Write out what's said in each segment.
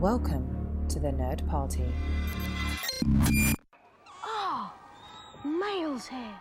Welcome to the Nerd Party. Oh, Miles here.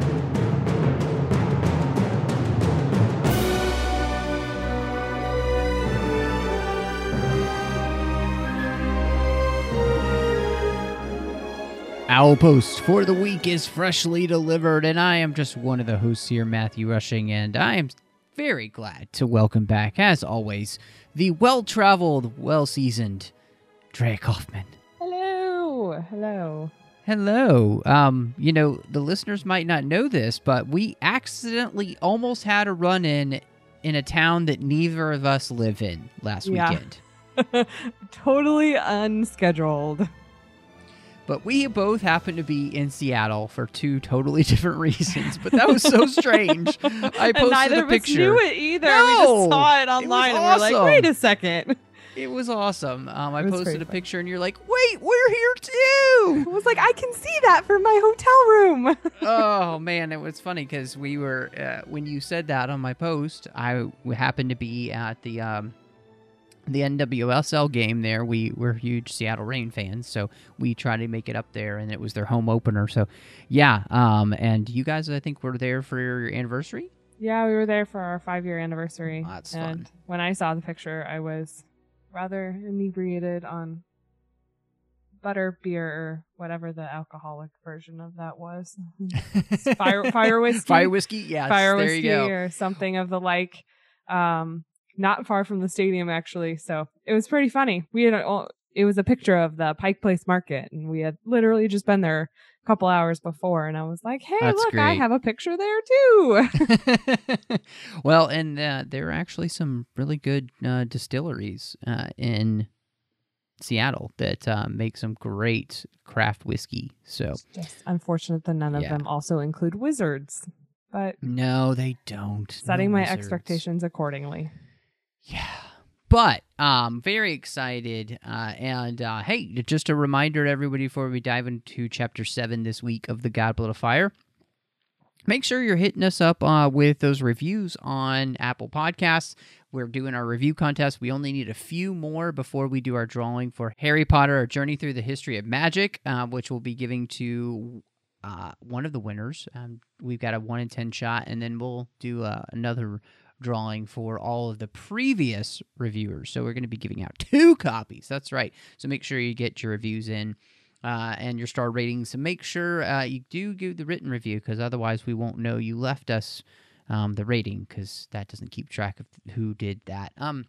Owl Post for the week is freshly delivered, and I am just one of the hosts here, Matthew Rushing, and I am very glad to welcome back, as always, the well-traveled, well-seasoned Drea Kaufman. Hello. Hello. The listeners might not know this, but we accidentally almost had a run-in in a town that neither of us live in last weekend. Totally unscheduled. But we both happened to be in Seattle for two totally different reasons. But that was so strange. I posted neither a picture. of us knew it either. No, we just saw it online and we're like, wait a second. It was awesome. I posted a fun. picture and you're like, wait, we're here too. I was like, I can see that from my hotel room. Oh, man. It was funny because we were, when you said that on my post, I happened to be at the NWSL game there. We're huge Seattle Reign fans, so we tried to make it up there, and it was their home opener. So, yeah, and you guys, I think, were there for your anniversary? Yeah, we were there for our 5-year anniversary. Oh, that's and fun. when I saw the picture, I was rather inebriated on butter beer or whatever the alcoholic version of that was. Fire whiskey. Fire whiskey, yes. Fire there whiskey you go. or something of the like. Not far from the stadium, actually. So it was pretty funny. It was a picture of the Pike Place Market, and we had literally just been there a couple hours before. And I was like, "Hey, That's look, great. I have a picture there too." Well, and there are actually some really good distilleries in Seattle that make some great craft whiskey. So Just unfortunate that none of Yeah. them also include wizards, but no, they don't. setting No my wizards. expectations accordingly. Yeah. But very excited. Hey, just a reminder to everybody before we dive into Chapter 7 this week of The Godblood of Fire, make sure you're hitting us up with those reviews on Apple Podcasts. We're doing our review contest. We only need a few more before we do our drawing for Harry Potter, A Journey Through the History of Magic, which we'll be giving to one of the winners. We've got a 1 in 10 shot, and then we'll do another drawing for all of the previous reviewers. So we're going to be giving out 2 copies. That's right. So make sure you get your reviews in and your star ratings. So make sure you do give the written review, because otherwise we won't know you left us the rating, because that doesn't keep track of who did that. And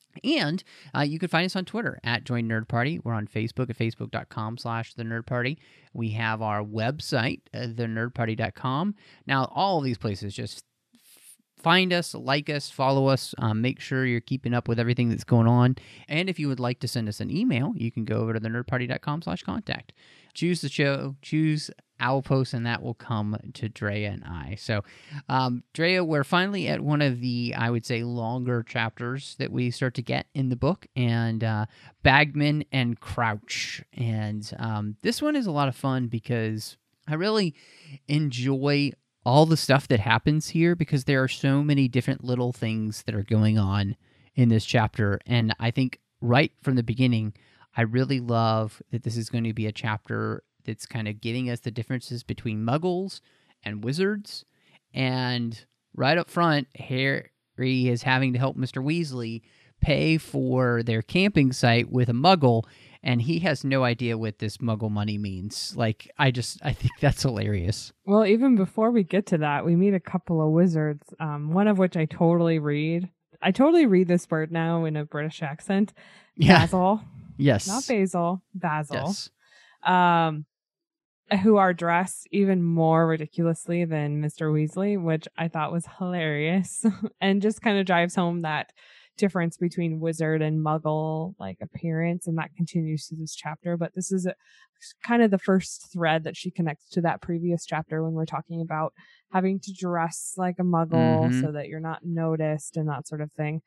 you can find us on Twitter at Join Nerd Party. We're on Facebook at facebook.com/The Nerd Party. We have our website, thenerdparty.com. Now, all of these places, just find us, like us, follow us, make sure you're keeping up with everything that's going on. And if you would like to send us an email, you can go over to thenerdparty.com/contact. Choose the show, choose Owl Post, and that will come to Drea and I. So, Drea, we're finally at one of the, I would say, longer chapters that we start to get in the book, and Bagman and Crouch. And this one is a lot of fun because I really enjoy all the stuff that happens here, because there are so many different little things that are going on in this chapter. And I think right from the beginning, I really love that this is going to be a chapter that's kind of giving us the differences between muggles and wizards. And right up front, Harry is having to help Mr. Weasley pay for their camping site with a muggle, and he has no idea what this muggle money means. Like, I think that's hilarious. Well, even before we get to that, we meet a couple of wizards, one of which I totally read. I totally read this word now in a British accent. Yeah. Basil. Yes. Not Basil. Basil. Yes. Who are dressed even more ridiculously than Mr. Weasley, which I thought was hilarious and just kind of drives home that difference between wizard and muggle like appearance, and that continues through this chapter. But this is kind of the first thread that she connects to that previous chapter when we're talking about having to dress like a muggle so that you're not noticed and that sort of thing.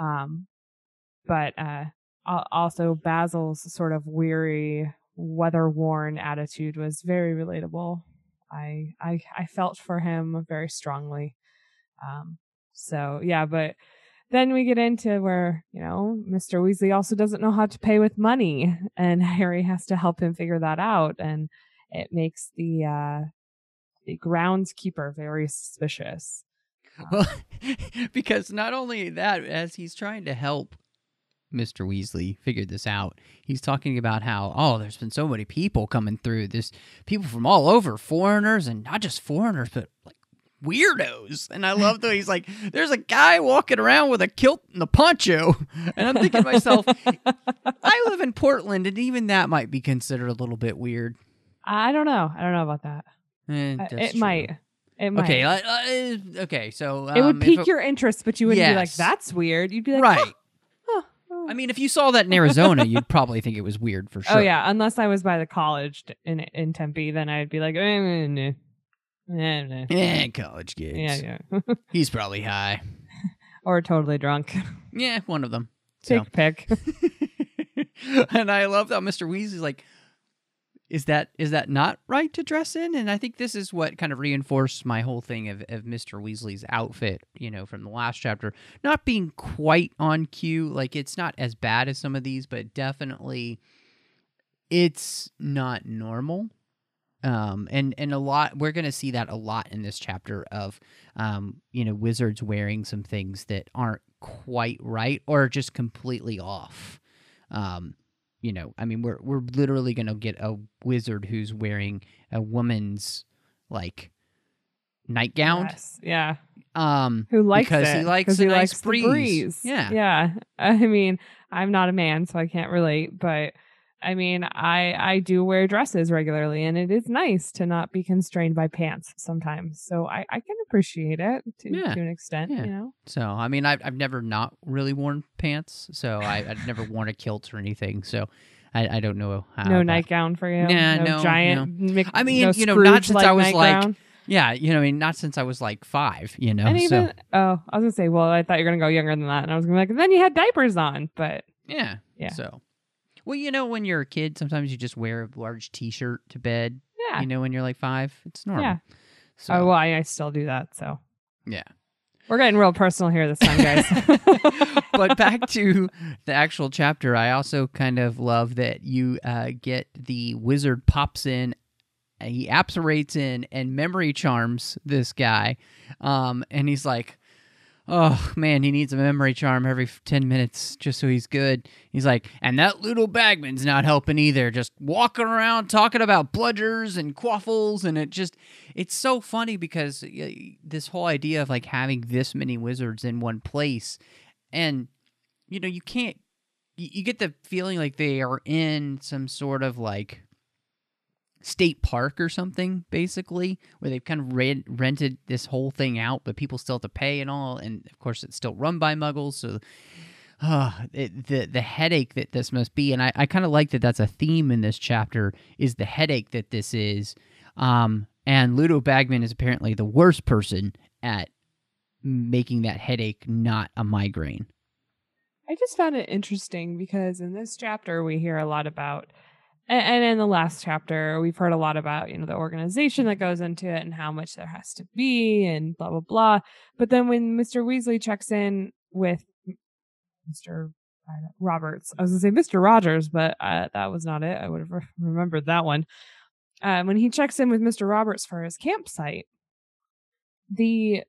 But also Basil's sort of weary, weather-worn attitude was very relatable. I felt for him very strongly. So yeah, but then we get into where, Mr. Weasley also doesn't know how to pay with money, and Harry has to help him figure that out. And it makes the groundskeeper very suspicious. Well, because not only that, as he's trying to help Mr. Weasley figure this out, he's talking about how, there's been so many people coming through this, people from all over, foreigners, and not just foreigners, but like weirdos. And I love that he's like, there's a guy walking around with a kilt and a poncho. And I'm thinking to myself, I live in Portland, and even that might be considered a little bit weird. I don't know about that. It True. might. It might. Okay, so... it would pique your interest, but you wouldn't be like, Yes. that's weird. You'd be like, Right. oh. I mean, if you saw that in Arizona, you'd probably think it was weird for sure. Oh, yeah. Unless I was by the college in Tempe, then I'd be like, nah. College kids. Yeah. He's probably high. Or totally drunk. Yeah, one of them. Take a pick. And I love how Mr. Weasley's like, is that not right to dress in? And I think this is what kind of reinforced my whole thing of Mr. Weasley's outfit, from the last chapter. Not being quite on cue. Like, it's not as bad as some of these, but definitely it's not normal. And a lot, we're going to see that a lot in this chapter of, wizards wearing some things that aren't quite right or just completely off. We're literally going to get a wizard who's wearing a woman's nightgown. Yes. Yeah. Who likes because it? he likes Because a he nice likes breeze. the breeze. Yeah. Yeah. I mean, I'm not a man, so I can't relate, but I mean, I do wear dresses regularly, and it is nice to not be constrained by pants sometimes. So I can appreciate it to an extent, Yeah. So, I mean, I've never not really worn pants, so I've never worn a kilt or anything, so I don't know how. No nightgown for you? Nah, no, giant I mean, no not since I was nightgown? not since I was 5, And even, I was going to say, well, I thought you were going to go younger than that, and I was going to be like, then you had diapers on, but. Yeah. So. Well, when you're a kid, sometimes you just wear a large T-shirt to bed. Yeah. When you're 5, it's normal. Yeah. So, Oh, well, I still do that, so. Yeah. We're getting real personal here this time, guys. But back to the actual chapter, I also kind of love that you get the wizard pops in, he apparates in, and memory charms this guy. And he's like, oh, man, he needs a memory charm every 10 minutes just so he's good. He's like, and that little Bagman's not helping either. Just walking around talking about bludgers and quaffles. And it's so funny because this whole idea of having this many wizards in one place. And, you can't, you get the feeling like they are in some sort of state park or something, basically, where they've kind of rented this whole thing out, but people still have to pay and all, and of course it's still run by muggles, so the headache that this must be. And I kind of like that that's a theme in this chapter, is the headache that this is, and Ludo Bagman is apparently the worst person at making that headache not a migraine. I just found it interesting because in this chapter we hear a lot about, and in the last chapter, we've heard a lot about, the organization that goes into it and how much there has to be and blah, blah, blah. But then when Mr. Weasley checks in with Mr. Roberts, I was going to say Mr. Rogers, but that was not it. I would have remembered that one. When he checks in with Mr. Roberts for his campsite, the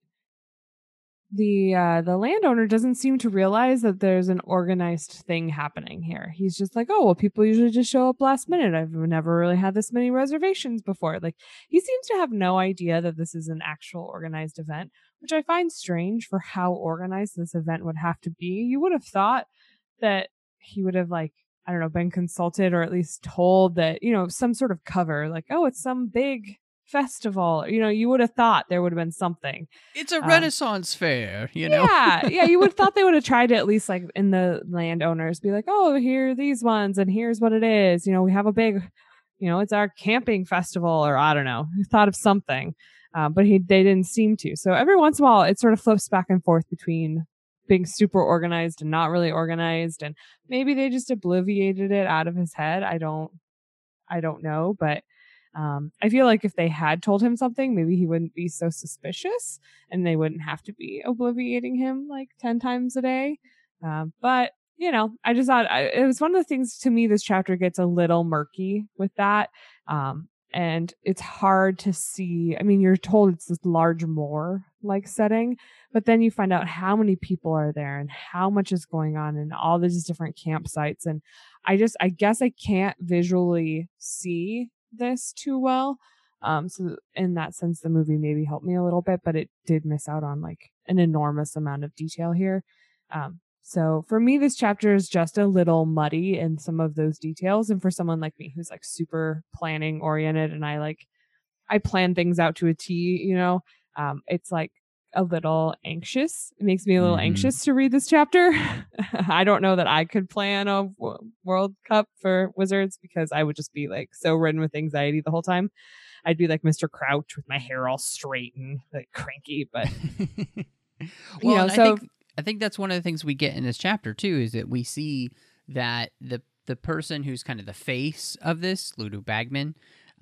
landowner doesn't seem to realize that there's an organized thing happening here. He's just like, oh, well, people usually just show up last minute. I've never really had this many reservations before. He seems to have no idea that this is an actual organized event, which I find strange for how organized this event would have to be. You would have thought that he would have been consulted or at least told that, some sort of cover, oh, it's some big festival. You would have thought there would have been something. It's a Renaissance fair, Yeah, you would have thought they would have tried to at least in the landowners be like, oh, here are these ones and here's what it is. We have a big, it's our camping festival, or I don't know. He thought of something, but they didn't seem to. So every once in a while, it sort of flips back and forth between being super organized and not really organized, and maybe they just obliviated it out of his head. I don't know, but I feel like if they had told him something, maybe he wouldn't be so suspicious and they wouldn't have to be obliviating him like 10 times a day. But, I just thought it was one of the things to me, this chapter gets a little murky with that. And it's hard to see. I mean, you're told it's this large moor like setting, but then you find out how many people are there and how much is going on in all these different campsites. And I guess I can't visually see this too well. So in that sense, the movie maybe helped me a little bit, but it did miss out on like an enormous amount of detail here. So for me, this chapter is just a little muddy in some of those details. And for someone like me who's like super planning oriented and I plan things out to a T, it's like a little anxious. It makes me a little anxious to read this chapter. I don't know that I could plan a World Cup for Wizards because I would just be like so ridden with anxiety the whole time. I'd be like Mr. Crouch with my hair all straight and like cranky, but well, I think that's one of the things we get in this chapter too, is that we see that the person who's kind of the face of this, Ludo Bagman,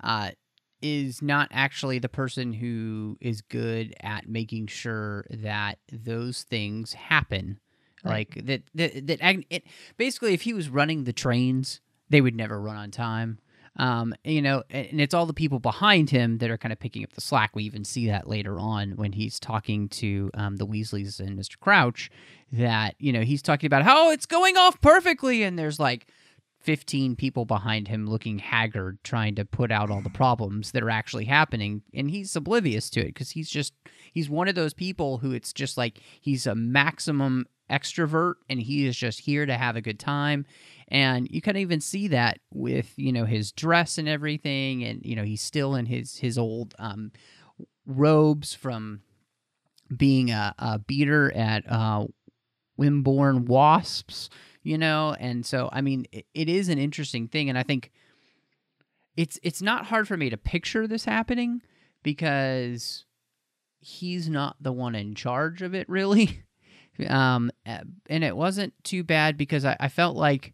is not actually the person who is good at making sure that those things happen. Right. Like that basically, if he was running the trains, they would never run on time. And it's all the people behind him that are kind of picking up the slack. We even see that later on when he's talking to the Weasleys and Mr. Crouch, that, he's talking about how it's going off perfectly. And there's like 15 people behind him looking haggard, trying to put out all the problems that are actually happening. And he's oblivious to it because he's one of those people who it's just like he's a maximum extrovert and he is just here to have a good time. And you can even see that with, his dress and everything. And, he's still in his old robes from being a beater at Wimborne Wasps, And so, I mean, it is an interesting thing. And I think it's not hard for me to picture this happening because he's not the one in charge of it, really. And it wasn't too bad because I felt like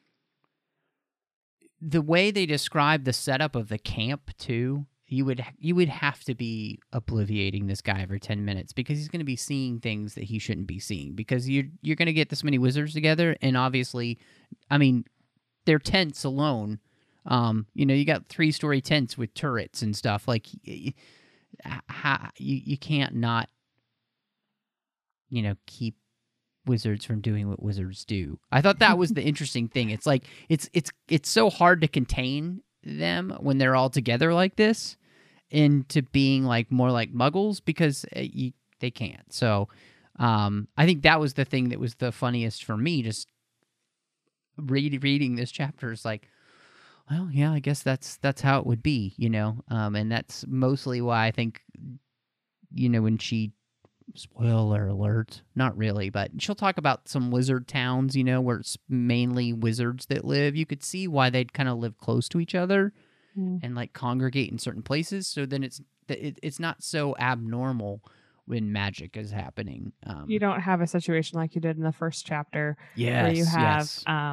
the way they described the setup of the camp too, you would have to be obliviating this guy every 10 minutes because he's going to be seeing things that he shouldn't be seeing because you're going to get this many wizards together. And obviously, I mean, their tents alone, you got 3-story tents with turrets and stuff. Like, you can't not, keep wizards from doing what wizards do. I thought that was the interesting thing. It's like it's so hard to contain them when they're all together like this into being like more like muggles because they can't. So I think that was the thing that was the funniest for me, just reading this chapter. Is like, well, yeah, I guess that's how it would be, and that's mostly why I think, when she, spoiler alert, not really, but she'll talk about some wizard towns, where it's mainly wizards that live. You could see why they'd kind of live close to each other and like congregate in certain places. So then it's not so abnormal when magic is happening. You don't have a situation like you did in the first chapter where you have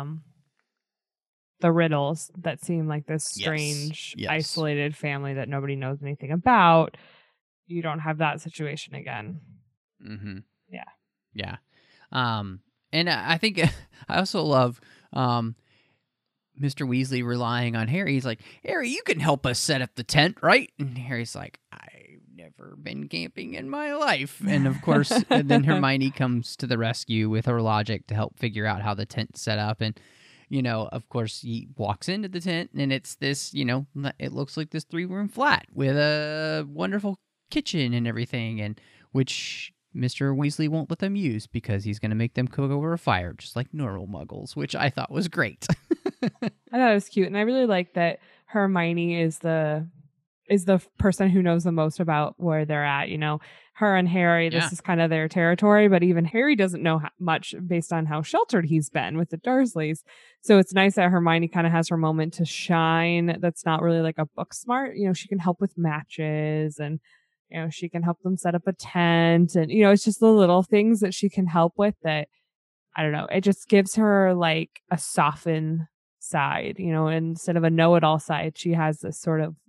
the Riddles that seem like this strange, isolated family that nobody knows anything about. You don't have that situation again. Mm-hmm. Yeah. Yeah. And I think I also love Mr. Weasley relying on Harry. He's like, Harry, you can help us set up the tent, right? And Harry's like, I've never been camping in my life. And of course, and then Hermione comes to the rescue with her logic to help figure out how the tent's set up. And, of course, he walks into the tent and it's this, it looks like this 3-room flat with a wonderful kitchen and everything, and which Mr. Weasley won't let them use because he's going to make them cook over a fire, just like normal muggles, which I thought was great. I thought it was cute, and I really like that Hermione is the person who knows the most about where they're at. Her and Harry, this is kind of their territory, but even Harry doesn't know much based on how sheltered he's been with the Dursleys. So it's nice that Hermione kind of has her moment to shine. That's not really like a book smart. She can help with matches and she can help them set up a tent, and it's just the little things that she can help with that, I don't know, it just gives her like a softened side, instead of a know-it-all side. She has this sort of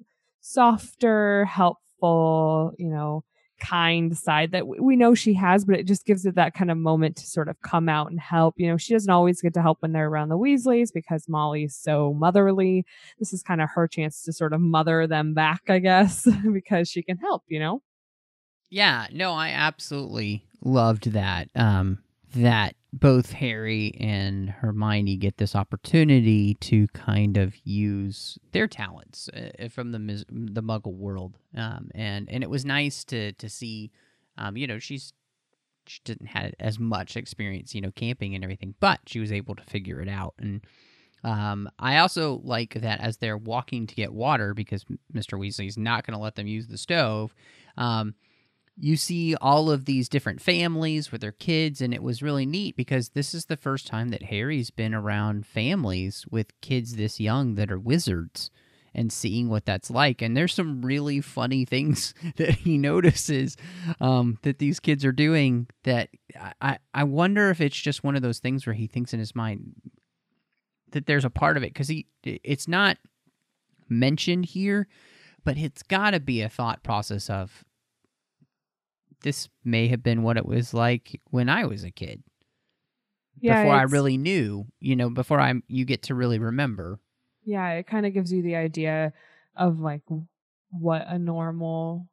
softer, helpful, kind side that we know she has, but it just gives it that kind of moment to sort of come out and help. She doesn't always get to help when they're around the Weasleys because Molly's so motherly. This is kind of her chance to sort of mother them back, I guess, because she can help, Yeah, no, I absolutely loved that. That both Harry and Hermione get this opportunity to kind of use their talents from the Muggle world, and it was nice to see, she didn't have as much experience, camping and everything, but she was able to figure it out. And I also like that as they're walking to get water, because Mr. Weasley's not going to let them use the stove. You see all of these different families with their kids, and it was really neat because this is the first time that Harry's been around families with kids this young that are wizards and seeing what that's like. And there's some really funny things that he notices that these kids are doing that I wonder if it's just one of those things where he thinks in his mind that there's a part of it, because it's not mentioned here, but it's got to be a thought process of, this may have been what it was like when I was a kid. Yeah, before I really knew, before you get to really remember. Yeah, it kind of gives you the idea of like what a normal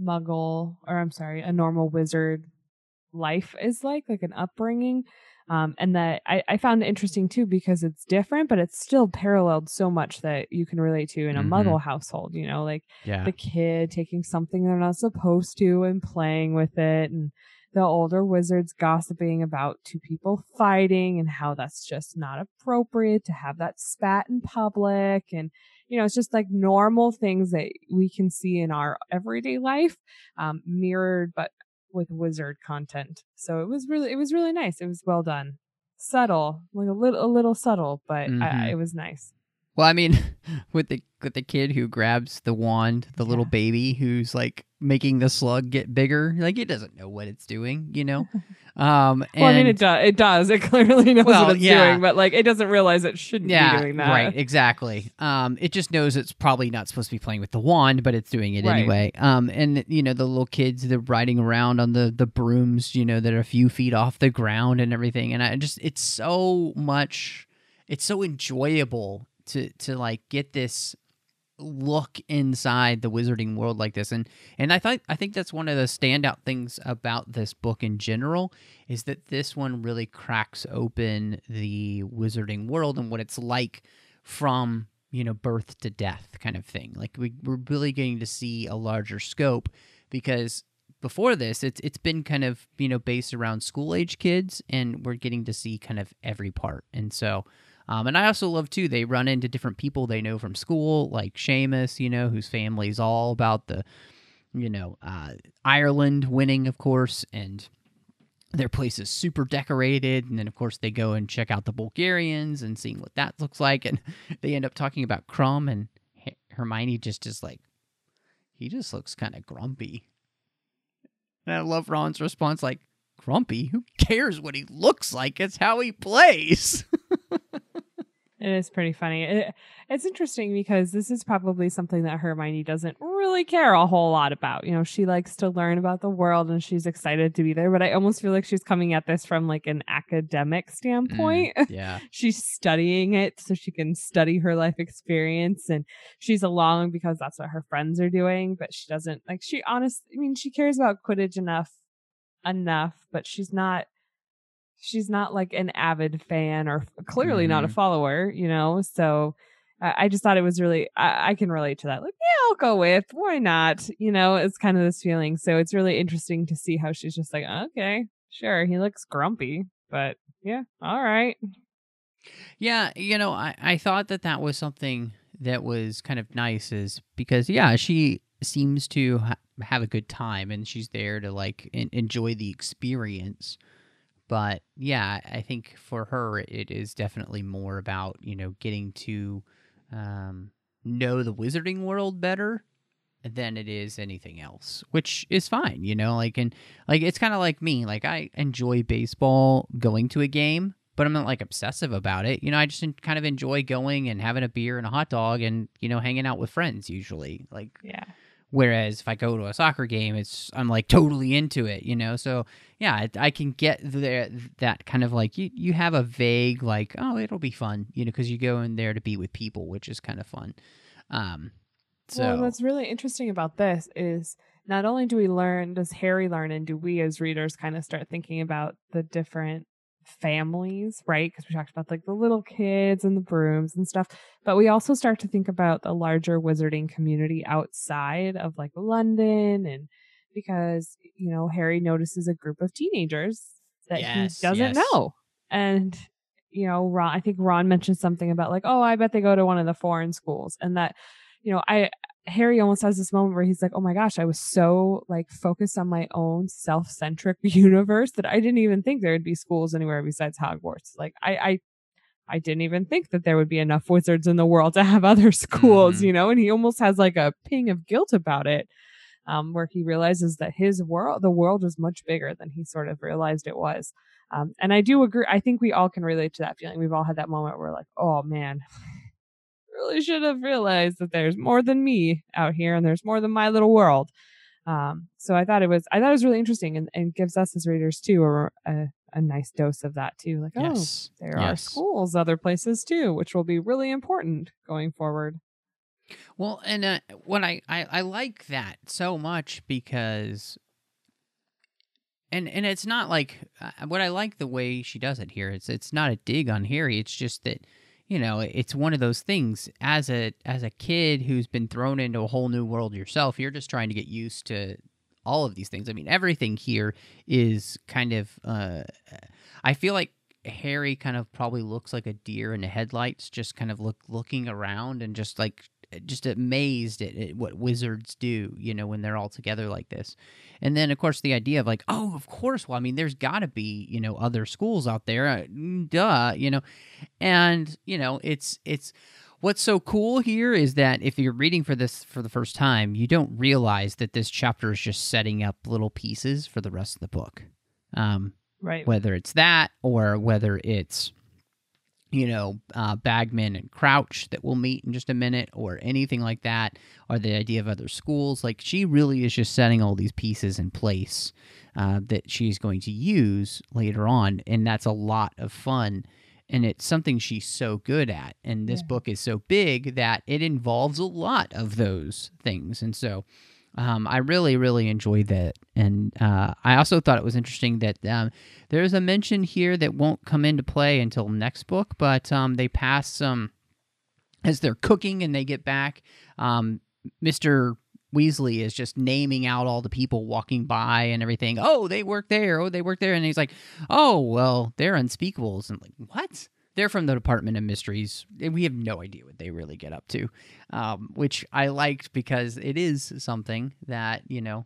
a normal wizard life is like an upbringing. And that I found it interesting too, because it's different, but it's still paralleled so much that you can relate to in a Muggle household, the kid taking something they're not supposed to and playing with it, and the older wizards gossiping about two people fighting and how that's just not appropriate to have that spat in public. And, it's just like normal things that we can see in our everyday life, mirrored, but with wizard content. So it was really nice. It was well done. Subtle, like a little subtle, but it was nice. Well, I mean, with the kid who grabs the wand, the little baby who's like making the slug get bigger, like it doesn't know what it's doing, Well, I mean, it does. It clearly knows what it's doing, but like it doesn't realize it shouldn't be doing that. Right, exactly. It just knows it's probably not supposed to be playing with the wand, but it's doing it anyway. And the little kids, they're riding around on the brooms, that are a few feet off the ground and everything. And it's so enjoyable to like get this look inside the wizarding world like this. And I think that's one of the standout things about this book in general, is that this one really cracks open the wizarding world and what it's like from, birth to death kind of thing. Like we're really getting to see a larger scope, because before this, it's been kind of, based around school-age kids, and we're getting to see kind of every part. And so and I also love, too, they run into different people they know from school, like Seamus, whose family's all about the, Ireland winning, of course, and their place is super decorated. And then, of course, they go and check out the Bulgarians and seeing what that looks like. And they end up talking about Krum, and Hermione just is like, he just looks kind of grumpy. And I love Ron's response, like, grumpy? Who cares what he looks like? It's how he plays. It is pretty funny. It's interesting because this is probably something that Hermione doesn't really care a whole lot about. She likes to learn about the world and she's excited to be there, but I almost feel like she's coming at this from like an academic standpoint. Yeah. She's studying it so she can study her life experience, and she's along because that's what her friends are doing, but she doesn't she cares about Quidditch enough, but she's not like an avid fan, or clearly not a follower, so I just thought it was really, I can relate to that. Like, yeah, I'll go with, why not? It's kind of this feeling. So it's really interesting to see how she's just like, okay, sure, he looks grumpy, but yeah, all right. Yeah, I thought that was something that was kind of nice, is because, she seems to have a good time and she's there to like enjoy the experience. But yeah, I think for her, it is definitely more about, getting to know the wizarding world better than it is anything else, which is fine, and it's kind of like me. Like, I enjoy baseball, going to a game, but I'm not like obsessive about it. I just kind of enjoy going and having a beer and a hot dog and, hanging out with friends usually. Like, Yeah. whereas if I go to a soccer game, I'm like totally into it, So yeah, I can get that kind of like you have a vague like, oh, it'll be fun, because you go in there to be with people, which is kind of fun. Well, what's really interesting about this is not only does Harry learn, and do we as readers kind of start thinking about the different families, right? Because we talked about like the little kids and the brooms and stuff, but we also start to think about the larger wizarding community outside of like London. And because, Harry notices a group of teenagers that he doesn't know. And, I think Ron mentioned something about like, oh, I bet they go to one of the foreign schools. And that, Harry almost has this moment where he's like, oh my gosh, I was so like focused on my own self-centric universe that I didn't even think there would be schools anywhere besides Hogwarts. Like I didn't even think that there would be enough wizards in the world to have other schools, and he almost has like a ping of guilt about it, where he realizes that the world is much bigger than he sort of realized it was. And I do agree. I think we all can relate to that feeling. We've all had that moment where we're like, oh man, really should have realized that there's more than me out here and there's more than my little world. So I thought it was really interesting and gives us as readers too a nice dose of that too. Like, there are schools other places too, which will be really important going forward. Well, and what I like that so much because and it's not like what I like the way she does it here. It's not a dig on Harry. It's just that it's one of those things as a kid who's been thrown into a whole new world yourself, you're just trying to get used to all of these things. I mean, everything here is kind of, I feel like Harry kind of probably looks like a deer in the headlights, just kind of looking around and just amazed at what wizards do, when they're all together like this. And then, of course, the idea of like, oh, of course, well, I mean, there's got to be, other schools out there, duh, and, it's what's so cool here is that if you're reading for this for the first time, you don't realize that this chapter is just setting up little pieces for the rest of the book. Right. Whether it's that or whether it's, Bagman and Crouch that we'll meet in just a minute or anything like that, or the idea of other schools. Like, she really is just setting all these pieces in place that she's going to use later on, and that's a lot of fun, and it's something she's so good at, and this book is so big that it involves a lot of those things, and so I really, really enjoyed that. And I also thought it was interesting that there's a mention here that won't come into play until next book, but they pass some, as they're cooking and they get back, Mr. Weasley is just naming out all the people walking by and everything. Oh, they work there. Oh, they work there. And he's like, oh, well, they're unspeakables. And like, what? They're from the Department of Mysteries. We have no idea what they really get up to, which I liked because it is something that,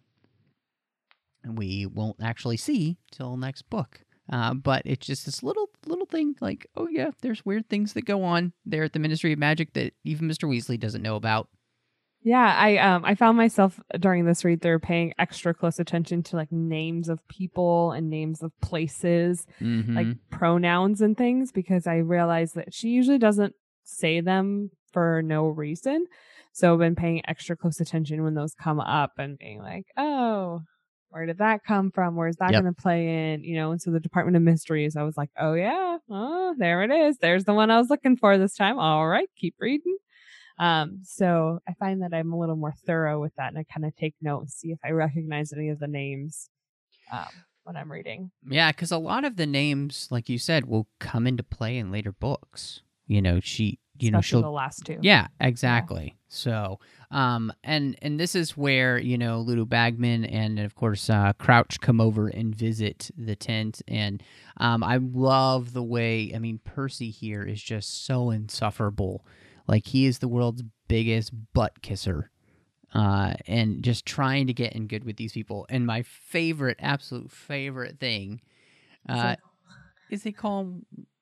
we won't actually see till next book. But it's just this little thing like, oh, yeah, there's weird things that go on there at the Ministry of Magic that even Mr. Weasley doesn't know about. Yeah, I found myself during this read through paying extra close attention to like names of people and names of places, like pronouns and things, because I realized that she usually doesn't say them for no reason. So I've been paying extra close attention when those come up and being like, oh, where did that come from? Where's that going to play in? And so the Department of Mysteries, I was like, oh yeah, oh, there it is. There's the one I was looking for this time. All right, keep reading. So I find that I'm a little more thorough with that, and I kind of take note and see if I recognize any of the names when I'm reading. Yeah, because a lot of the names, like you said, will come into play in later books. She'll the last two. Yeah, exactly. Yeah. So, and this is where Ludo Bagman and of course Crouch come over and visit the tent, and I love the way. I mean, Percy here is just so insufferable. Like, he is the world's biggest butt kisser, and just trying to get in good with these people. And my absolute favorite thing, is they call him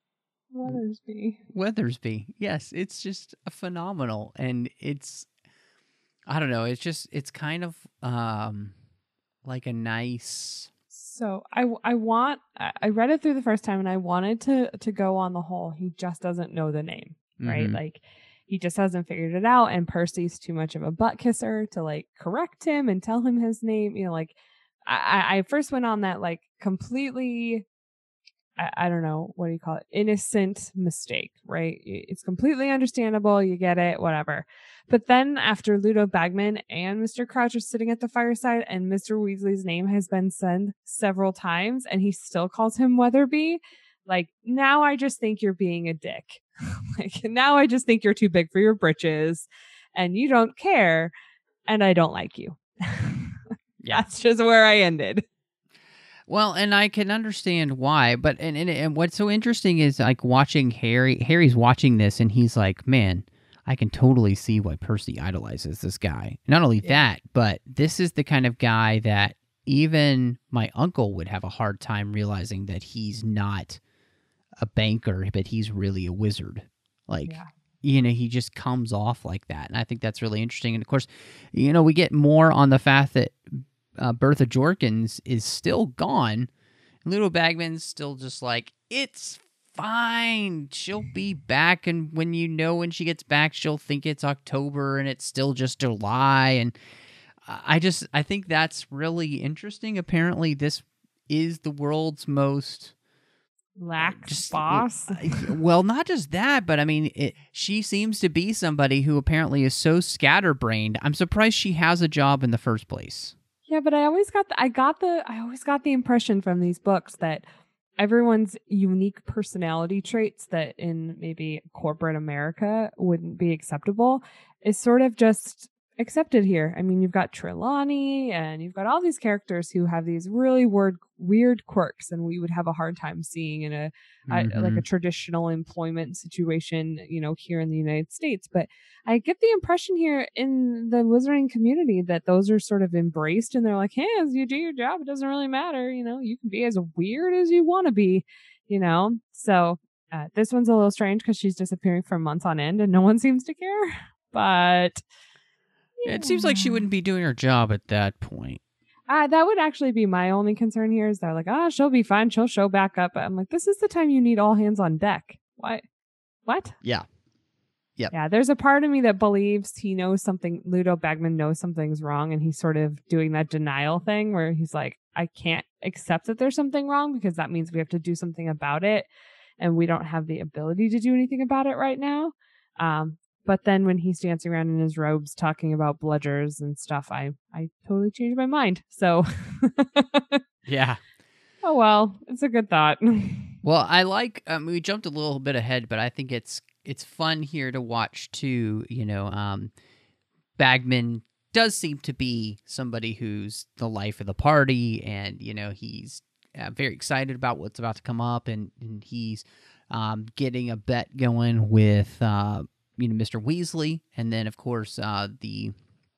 Weathersby. Yes, it's just phenomenal, and I don't know. It's kind of like a nice So I read it through the first time and I wanted to go on the whole. He just doesn't know the name, right? Mhm. Like he just hasn't figured it out. And Percy's too much of a butt kisser to like correct him and tell him his name. You know, like I first went on that like completely, I don't know, what do you call it? Innocent mistake, right? It's completely understandable. You get it, whatever. But then after Ludo Bagman and Mr. Crouch are sitting at the fireside and Mr. Weasley's name has been said several times and he still calls him Weatherby, like now I just think you're being a dick. Like now I just think you're too big for your britches and you don't care and I don't like you. Yeah. That's just where I ended. Well, and I can understand why, but and what's so interesting is like watching Harry. Harry's watching this, and he's like, "Man, I can totally see why Percy idolizes this guy." Not only that, but this is the kind of guy that even my uncle would have a hard time realizing that he's not a banker, but he's really a wizard. Like, you know, he just comes off like that, and I think that's really interesting. And of course, you know, we get more on the fact that Bertha Jorkins is still gone. Ludo Bagman's still just like, it's fine. She'll be back. And when she gets back, she'll think it's October and it's still just July. And I think that's really interesting. Apparently, this is the world's most lax boss. Well, not just that, but I mean, she seems to be somebody who apparently is so scatterbrained. I'm surprised she has a job in the first place. Yeah, but I always got the impression from these books that everyone's unique personality traits that in maybe corporate America wouldn't be acceptable is sort of just accepted here. I mean, you've got Trelawney and you've got all these characters who have these really weird quirks, and we would have a hard time seeing in a like a traditional employment situation, you know, here in the United States. But I get the impression here in the wizarding community that those are sort of embraced, and they're like, "Hey, as you do your job, it doesn't really matter. You know, you can be as weird as you want to be." You know, so this one's a little strange because she's disappearing for months on end, and no one seems to care. But it seems like she wouldn't be doing her job at that point. That would actually be my only concern here is they're like, she'll be fine. She'll show back up. But I'm like, this is the time you need all hands on deck. What? Yeah. Yep. Yeah, there's a part of me that believes he knows something. Ludo Bagman knows something's wrong, and he's sort of doing that denial thing where he's like, I can't accept that there's something wrong because that means we have to do something about it, and we don't have the ability to do anything about it right now. But then when he's dancing around in his robes talking about bludgers and stuff, I totally changed my mind. So yeah. Oh, well, it's a good thought. Well, I like, we jumped a little bit ahead, but I think it's fun here to watch too. You know, Bagman does seem to be somebody who's the life of the party, and, you know, he's very excited about what's about to come up, and he's getting a bet going with, Mr. Weasley, and then of course the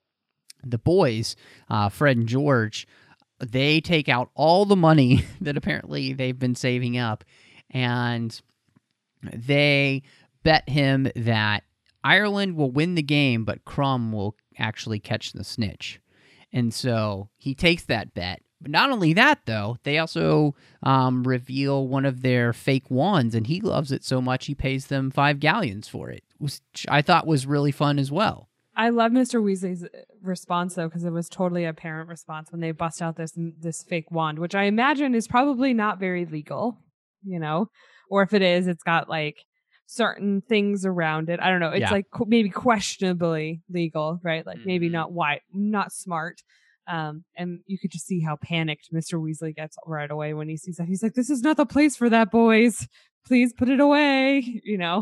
boys, Fred and George, they take out all the money that apparently they've been saving up, and they bet him that Ireland will win the game, but Krum will actually catch the snitch. And so he takes that bet. But not only that, though, they also reveal one of their fake wands, and he loves it so much he pays them 5 galleons for it, which I thought was really fun as well. I love Mr. Weasley's response, though, because it was totally a parent response when they bust out this fake wand, which I imagine is probably not very legal, you know? Or if it is, it's got, like, certain things around it. I don't know. It's, like, maybe questionably legal, right? Like, maybe not smart. And you could just see how panicked Mr. Weasley gets right away when he sees that. He's like, this is not the place for that, boys. Please put it away, you know?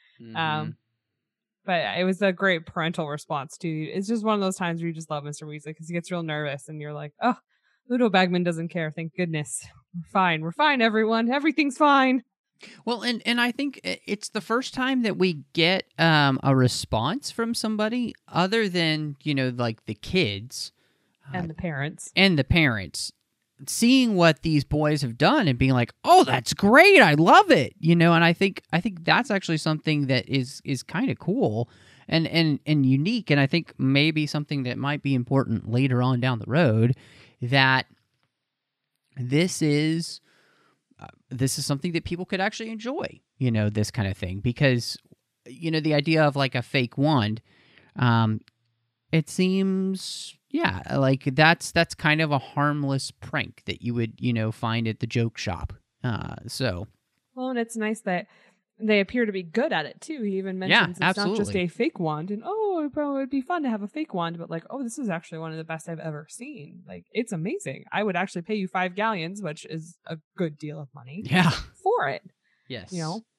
But it was a great parental response, too. It's just one of those times where you just love Mr. Weasley because he gets real nervous and you're like, oh, Ludo Bagman doesn't care. Thank goodness. We're fine. We're fine, everyone. Everything's fine. Well, and I think it's the first time that we get a response from somebody other than, you know, like the kids. And the parents. Seeing what these boys have done and being like, oh, that's great. I love it. You know, and I think that's actually something that is kind of cool and unique. And I think maybe something that might be important later on down the road, that this is something that people could actually enjoy, this kind of thing, because, the idea of like a fake wand, it seems, like that's kind of a harmless prank that you would, find at the joke shop. Well, and it's nice that they appear to be good at it too. He even mentions it's not just a fake wand, and it probably would be fun to have a fake wand, but like, this is actually one of the best I've ever seen. Like, it's amazing. I would actually pay you 5 galleons, which is a good deal of money. Yeah, for it. Yes,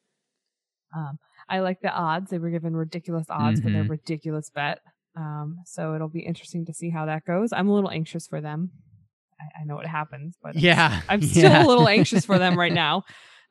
I like the odds. They were given ridiculous odds for their ridiculous bet. So it'll be interesting to see how that goes. I'm a little anxious for them. I know what happens, but I'm still a little anxious for them right now.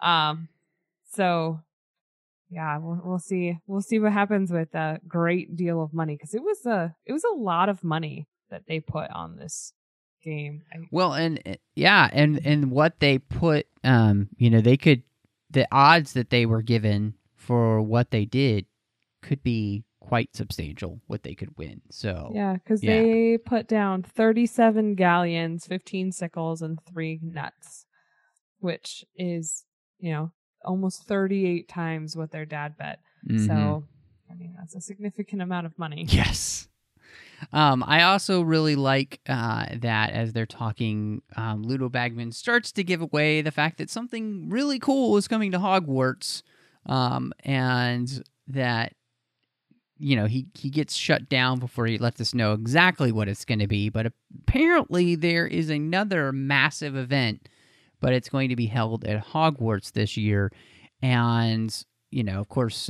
So yeah, we'll see. We'll see what happens with a great deal of money, because it was a lot of money that they put on this game. And what they put, the odds that they were given for what they did could be quite substantial, what they could win. So because they put down 37 galleons, 15 sickles, and 3 nuts, which is almost 38 times what their dad bet. So that's a significant amount of money. Yes. I also really like that as they're talking, Ludo Bagman starts to give away the fact that something really cool is coming to Hogwarts, and that he gets shut down before he lets us know exactly what it's going to be. But apparently there is another massive event, but it's going to be held at Hogwarts this year, and of course,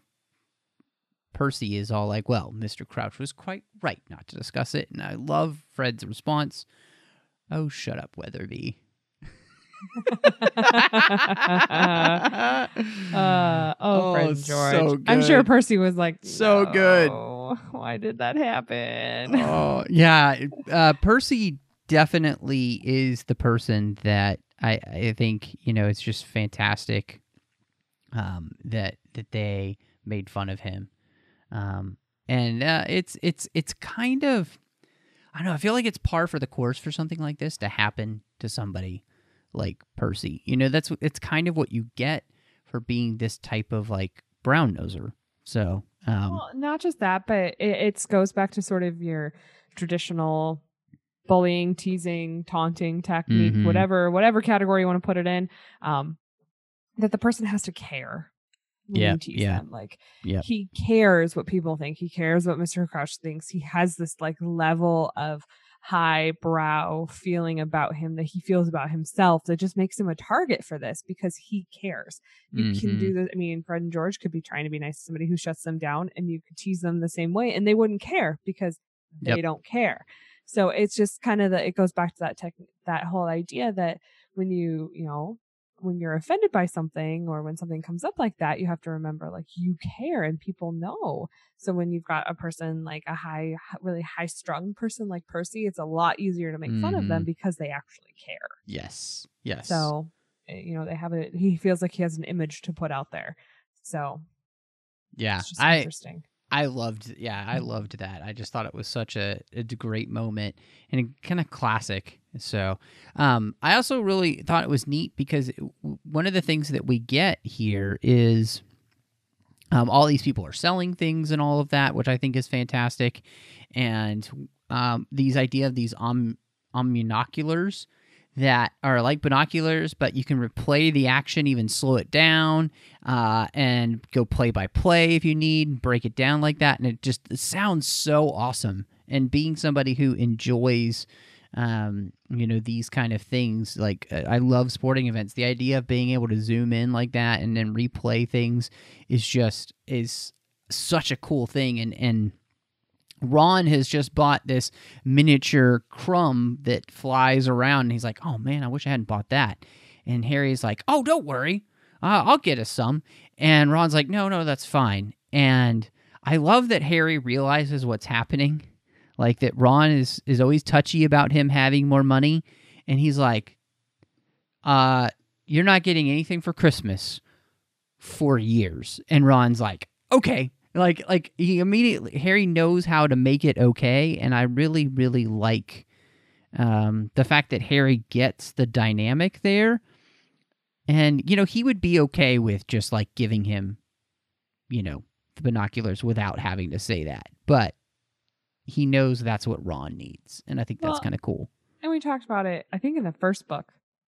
Percy is all like, well, Mr. Crouch was quite right not to discuss it. And I love Fred's response. Oh, shut up, Weatherby. Fred and George. So good. I'm sure Percy was like, so good. Why did that happen? Oh, yeah. Percy definitely is the person that I think, it's just fantastic that they made fun of him. It's kind of, I don't know, I feel like it's par for the course for something like this to happen to somebody like Percy. It's kind of what you get for being this type of like brown noser. So, well, not just that, but it goes back to sort of your traditional bullying, teasing, taunting technique, whatever category you want to put it in, that the person has to care. When you tease them. Like, he cares what people think. He cares what Mr. Crouch thinks. He has this like level of highbrow feeling about him that he feels about himself that just makes him a target for this, because he cares. You can do this. I mean, Fred and George could be trying to be nice to somebody who shuts them down, and you could tease them the same way, and they wouldn't care because they don't care. So it's just kind of it goes back to that whole idea that when when you're offended by something, or when something comes up like that, you have to remember, like, you care and people know. So when you've got a person like a really high strung person like Percy, it's a lot easier to make fun of them because they actually care. Yes. So, he feels like he has an image to put out there. So it's just interesting. I loved that. I just thought it was such a great moment and kind of classic. So I also really thought it was neat because one of the things that we get here is all these people are selling things and all of that, which I think is fantastic. And these idea of these omnioculars that are like binoculars, but you can replay the action, even slow it down, and go play by play if you need, break it down like that. And it sounds so awesome. And being somebody who enjoys, these kind of things, like I love sporting events. The idea of being able to zoom in like that and then replay things is such a cool thing. And Ron has just bought this miniature crumb that flies around, and he's like, oh man, I wish I hadn't bought that. And Harry's like, oh, don't worry, I'll get us some. And Ron's like, no, that's fine. And I love that Harry realizes what's happening, like that Ron is always touchy about him having more money, and he's like, you're not getting anything for Christmas for years. And Ron's like, okay. Like he immediately, Harry knows how to make it okay, and I really, really like the fact that Harry gets the dynamic there. And, he would be okay with just, like, giving him, the binoculars without having to say that. But he knows that's what Ron needs. And I think that's kind of cool. And we talked about it, I think, in the first book.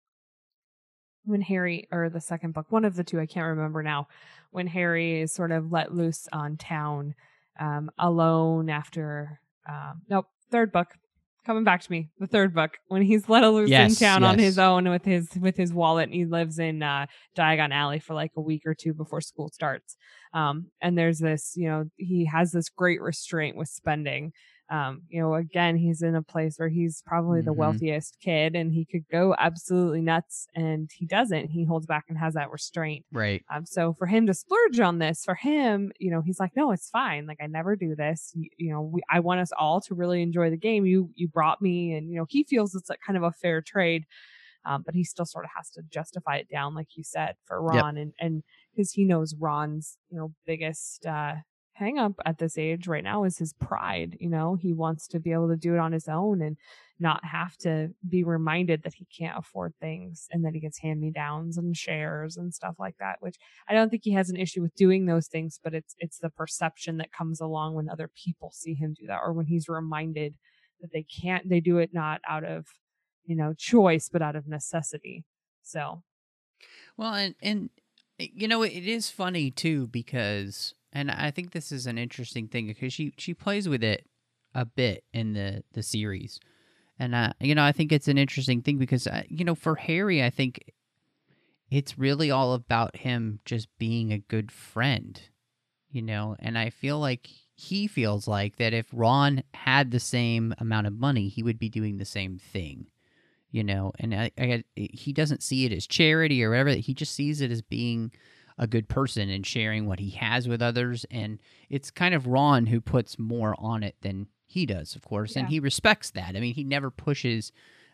When Harry, or the second book, one of the two, I can't remember now, when Harry is sort of let loose on town alone after, third book. Coming back to me, the third book, when he's let loose in town on his own with his wallet, and he lives in Diagon Alley for like a week or two before school starts. And there's this, he has this great restraint with spending. Again, he's in a place where he's probably the wealthiest kid, and he could go absolutely nuts, and he doesn't. He holds back and has that restraint. Right. So for him to splurge on this, for him, he's like, no, it's fine. Like, I never do this. I want us all to really enjoy the game. You brought me, and he feels it's like kind of a fair trade. But he still sort of has to justify it down, like you said, for Ron, and because he knows Ron's biggest hang up at this age right now is his pride. He wants to be able to do it on his own and not have to be reminded that he can't afford things, and that he gets hand-me-downs and shares and stuff like that, which I don't think he has an issue with doing those things, but it's the perception that comes along when other people see him do that, or when he's reminded that they do it not out of choice, but out of necessity. So, well, and it is funny too, because, and I think this is an interesting thing, because she plays with it a bit in the series, and I think it's an interesting thing because for Harry, I think it's really all about him just being a good friend, and I feel like he feels like that if Ron had the same amount of money, he would be doing the same thing. And he doesn't see it as charity or whatever. He just sees it as being a good person and sharing what he has with others. And it's kind of Ron who puts more on it than he does, of course. Yeah. And he respects that. I mean, he never pushes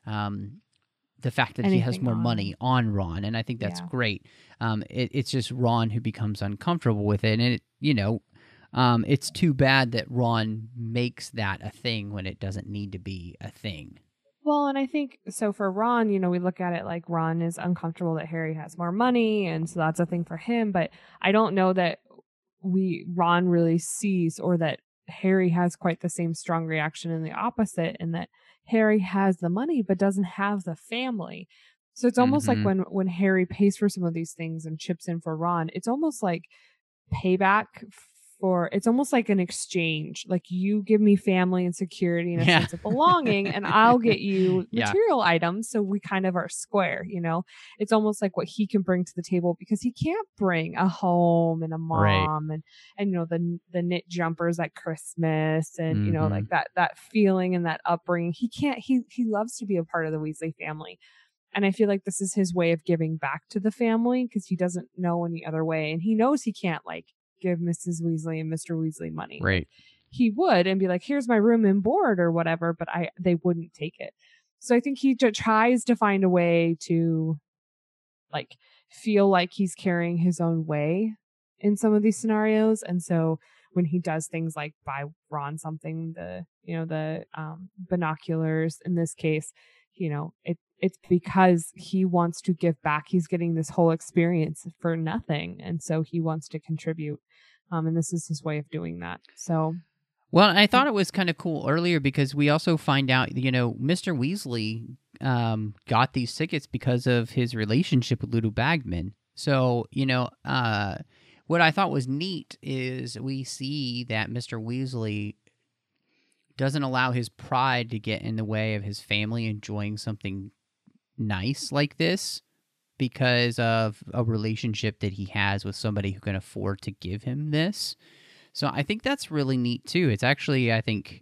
the fact that he has more money on Ron. And I think that's great. It's just Ron who becomes uncomfortable with it. And it's too bad that Ron makes that a thing when it doesn't need to be a thing. Well, and I think, so for Ron, we look at it like Ron is uncomfortable that Harry has more money, and so that's a thing for him, but I don't know that Ron really sees, or that Harry has quite the same strong reaction in the opposite, in that Harry has the money but doesn't have the family. So it's almost like when Harry pays for some of these things and chips in for Ron, it's almost like payback it's almost like an exchange. Like, you give me family and security and a sense of belonging, and I'll get you material items. So we kind of are square, It's almost like what he can bring to the table, because he can't bring a home and a mom, right, and the knit jumpers at Christmas, and like that feeling and that upbringing. He can't. He loves to be a part of the Weasley family. And I feel like this is his way of giving back to the family, because he doesn't know any other way. And he knows he can't, like, give Mrs. Weasley and Mr. Weasley money. Right. He would, and be like, here's my room and board or whatever, but they wouldn't take it. So I think he tries to find a way to, like, feel like he's carrying his own way in some of these scenarios. And so when he does things like buy Ron something, the binoculars in this case, it's because he wants to give back. He's getting this whole experience for nothing, and so he wants to contribute. And this is his way of doing that. So, well, I thought it was kind of cool earlier, because we also find out, Mr. Weasley got these tickets because of his relationship with Ludo Bagman. So, what I thought was neat is we see that Mr. Weasley doesn't allow his pride to get in the way of his family enjoying something nice like this, because of a relationship that he has with somebody who can afford to give him this. So I think that's really neat too. It's actually, I think,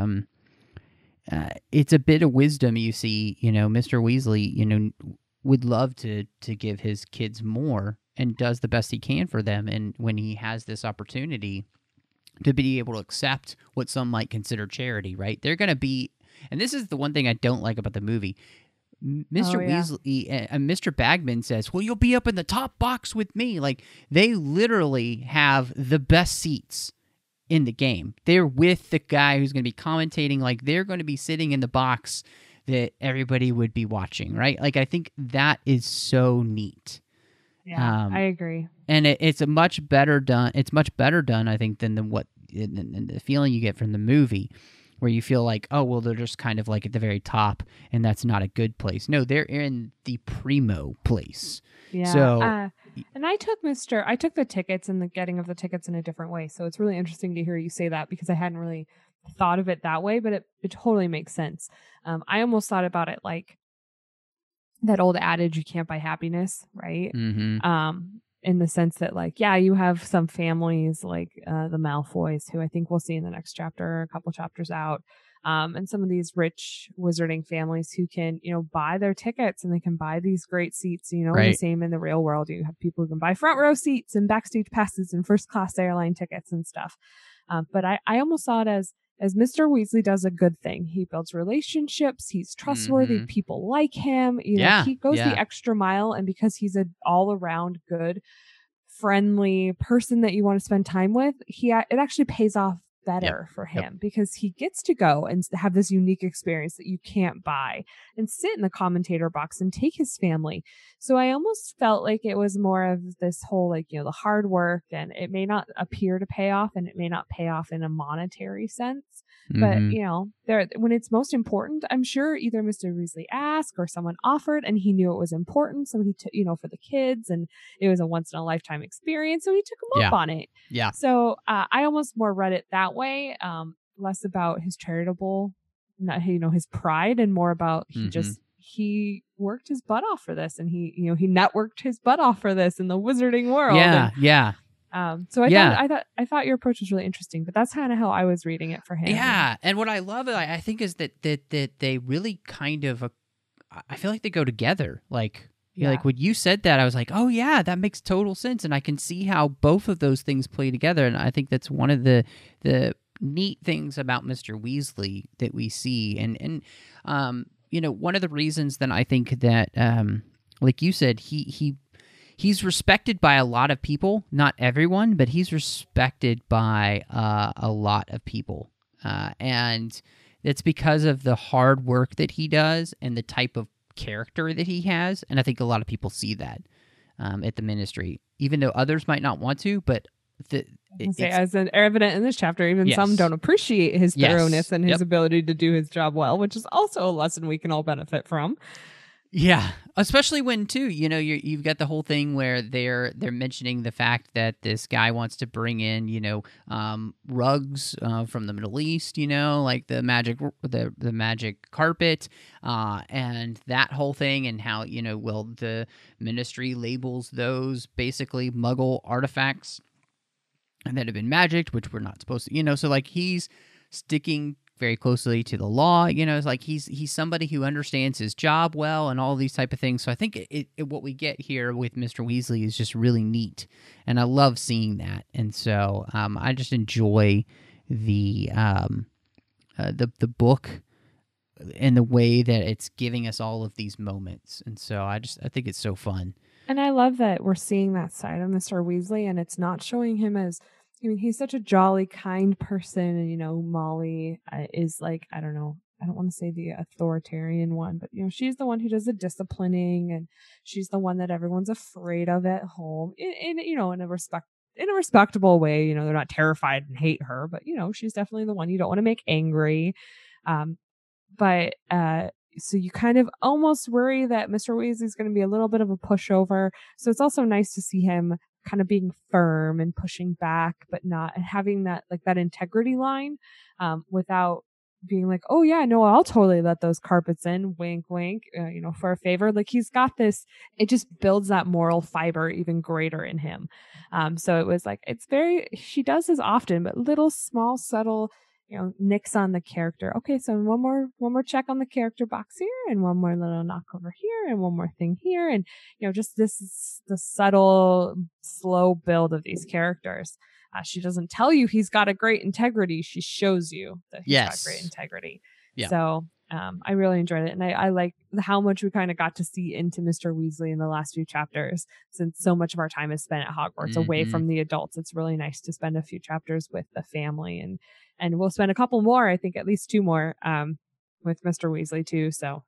it's a bit of wisdom. You see, Mr. Weasley, would love to give his kids more, and does the best he can for them. And when he has this opportunity to be able to accept what some might consider charity, right? They're going to be, and this is the one thing I don't like about the movie. Mr. Weasley and Mr. Bagman says, well, you'll be up in the top box with me. Like, they literally have the best seats in the game. They're with the guy who's going to be commentating. Like, they're going to be sitting in the box that everybody would be watching, right? Like, I think that is so neat. Yeah, I agree. And it's a much better done. It's much better done, I think, than the feeling you get from the movie, where you feel like, oh, well, they're just kind of like at the very top, and that's not a good place. No, they're in the primo place. Yeah. So, and I took the tickets and the getting of the tickets in a different way. So it's really interesting to hear you say that, because I hadn't really thought of it that way, but it totally makes sense. I almost thought about it like that old adage, you can't buy happiness, right? In the sense that, like, yeah, you have some families like the Malfoys, who I think we'll see in the next chapter, a couple chapters out, and some of these rich wizarding families who can, buy their tickets, and they can buy these great seats. Right. The same in the real world. You have people who can buy front row seats and backstage passes and first class airline tickets and stuff. But I almost saw it as Mr. Weasley does a good thing. He builds relationships. He's trustworthy. People like him. He goes the extra mile. And because he's an all around good, friendly person that you want to spend time with, it actually pays off better for him, because he gets to go and have this unique experience that you can't buy, and sit in the commentator box and take his family. So I almost felt like it was more of this whole, like, the hard work, and it may not appear to pay off, and it may not pay off in a monetary sense, but when it's most important, I'm sure either Mr. Weasley asked or someone offered, and he knew it was important, so he took, for the kids, and it was a once in a lifetime experience, so he took them up on it. Yeah. So I almost more read it that way, less about his charitable, not, his pride, and more about he worked his butt off for this, and he networked his butt off for this in the wizarding world. So I thought your approach was really interesting, but that's kind of how I was reading it for him. Yeah, and what I love, I think, is that they really kind of, I feel like they go together. Like, like when you said that, I was like, oh yeah, that makes total sense, and I can see how both of those things play together. And I think that's one of the neat things about Mr. Weasley that we see, and one of the reasons that I think that, like you said, he's respected by a lot of people, not everyone, but he's respected by a lot of people, and it's because of the hard work that he does and the type of character that he has. And I think a lot of people see that at the Ministry, even though others might not want to, but as evident in this chapter, even some don't appreciate his thoroughness and his ability to do his job well, which is also a lesson we can all benefit from. Yeah, especially when, too, you've got the whole thing where they're mentioning the fact that this guy wants to bring in, rugs from the Middle East, like the magic carpet, and that whole thing, and how, the Ministry labels those basically Muggle artifacts that have been magicked, which we're not supposed to, so like he's sticking very closely to the law, it's like he's somebody who understands his job well, and all these type of things. So I think what we get here with Mr. Weasley is just really neat, and I love seeing that. And so I just enjoy the book and the way that it's giving us all of these moments. And so I think it's so fun. And I love that we're seeing that side of Mr. Weasley, and it's not showing him as, he's such a jolly, kind person, and, Molly is like, I don't know, I don't want to say the authoritarian one, but, she's the one who does the disciplining, and she's the one that everyone's afraid of at home, in a respectable way. They're not terrified and hate her, but, she's definitely the one you don't want to make angry. So you kind of almost worry that Mr. Weasley is going to be a little bit of a pushover. So it's also nice to see him kind of being firm and pushing back, but not having that, like, that integrity line, without being like, oh yeah, no, I'll totally let those carpets in, wink, wink, for a favor. Like, he's got this, it just builds that moral fiber even greater in him. So it was like, she does this often, but little small, subtle, nicks on the character. Okay, so one more check on the character box here, and one more little knock over here, and one more thing here, and just this is the subtle, slow build of these characters. She doesn't tell you he's got a great integrity; she shows you that he's got great integrity. Yeah. So I really enjoyed it, and I like how much we kind of got to see into Mr. Weasley in the last few chapters, since so much of our time is spent at Hogwarts away from the adults. It's really nice to spend a few chapters with the family, and we'll spend a couple more, I think at least 2 more, with Mr. Weasley too. So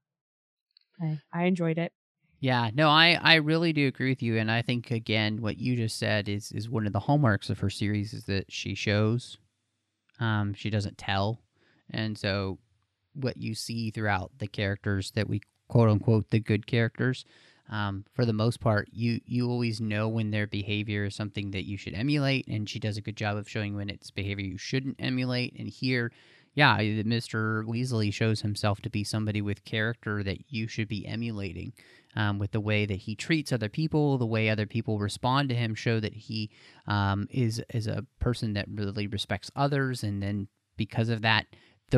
I enjoyed it. Yeah, no, I really do agree with you, and I think again what you just said is one of the hallmarks of her series is that she shows, she doesn't tell, and so what you see throughout the characters that we quote unquote the good characters, for the most part, you always know when their behavior is something that you should emulate, and she does a good job of showing when it's behavior you shouldn't emulate. And here, yeah, Mr. Weasley shows himself to be somebody with character that you should be emulating, with the way that he treats other people, the way other people respond to him, show that he is a person that really respects others, and then because of that,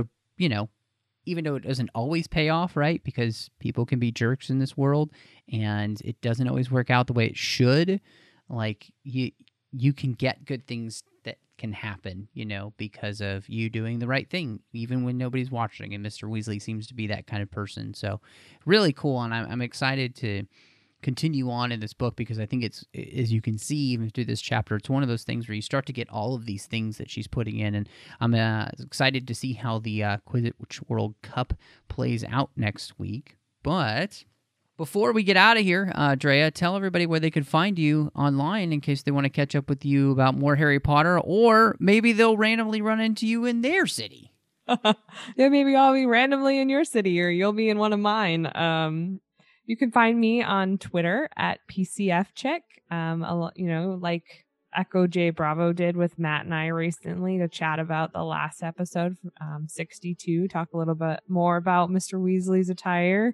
even though it doesn't always pay off, right? Because people can be jerks in this world, and it doesn't always work out the way it should. Like you can get good things that can happen, because of you doing the right thing, even when nobody's watching. And Mr. Weasley seems to be that kind of person. So really cool, and I'm excited to continue on in this book because I think it's, as you can see even through this chapter, it's one of those things where you start to get all of these things that she's putting in, and I'm excited to see how the Quidditch World Cup plays out next week. But before we get out of here, Drea, tell everybody where they could find you online in case they want to catch up with you about more Harry Potter, or maybe they'll randomly run into you in their city. Yeah, maybe I'll be randomly in your city, or you'll be in one of mine. You can find me on Twitter at PCFChick, like Echo J Bravo did with Matt and I recently to chat about the last episode, 62, talk a little bit more about Mr. Weasley's attire.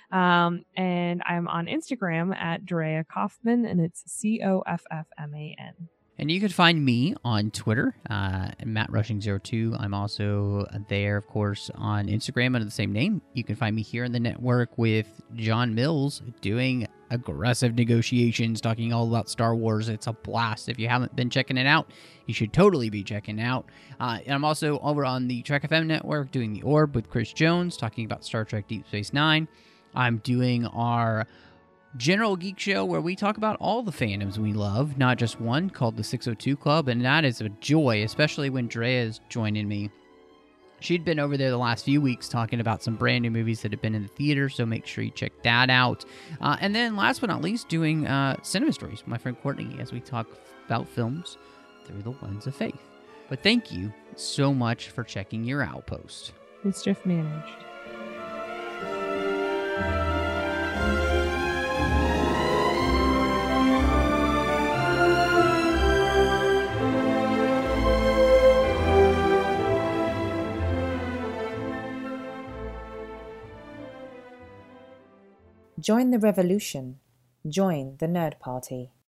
And I'm on Instagram at Drea Kaufman, and it's COFFMAN. And you can find me on Twitter, MattRushing02. I'm also there, of course, on Instagram under the same name. You can find me here in the network with John Mills doing aggressive negotiations, talking all about Star Wars. It's a blast. If you haven't been checking it out, you should totally be checking it out. And I'm also over on the Trek FM network doing The Orb with Chris Jones, talking about Star Trek Deep Space Nine. I'm doing our General Geek Show where we talk about all the fandoms we love, not just one, called the 602 Club, and that is a joy, especially when Drea is joining me. She'd been over there the last few weeks talking about some brand new movies that have been in the theater, so make sure you check that out. And then last but not least, doing Cinema Stories with my friend Courtney as we talk about films through the lens of faith. But thank you so much for checking your Outpost. Mischief managed. Join the revolution. Join the Nerd Party.